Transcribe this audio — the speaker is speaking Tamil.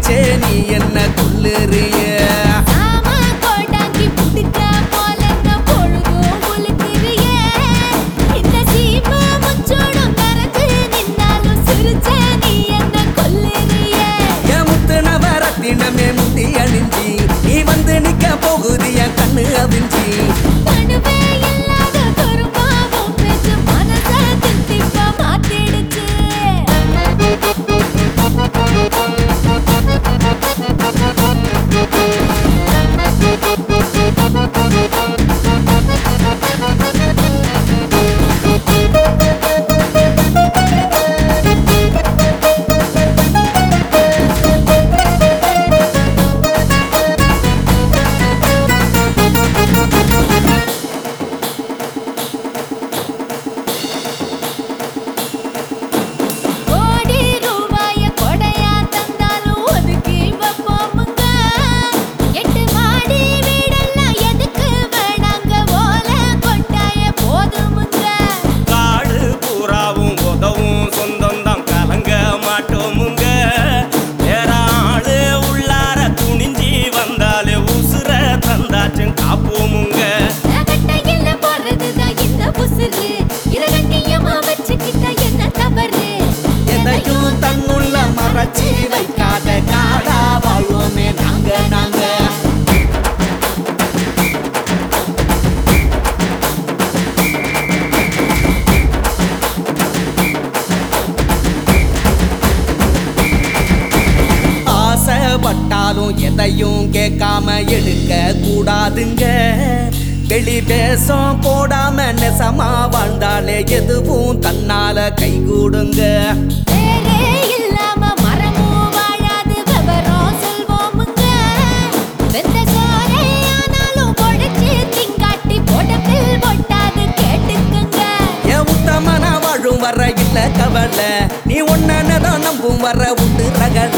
சிரிச்சே நீ என்ன கொல்லுறிய தினமே முந்தி அணிஞ்சி நீ வந்து நிக்க போகுதிய கண்ணு அவிஞ்சி மறைச்சி வைக்காத காடா வாழ்வோமே நாங்க நாங்க ஆசைப்பட்டாலும் எதையும் கேட்காம எடுக்க கூடாதுங்க வெளி பேசம் போடாம நெசமா வாழ்ந்தாலே எதுவும் தன்னால கைகூடுங்க வர இல்ல கவலை நீ ஒன்னதான் நம்பும் வர உண்டு ரகல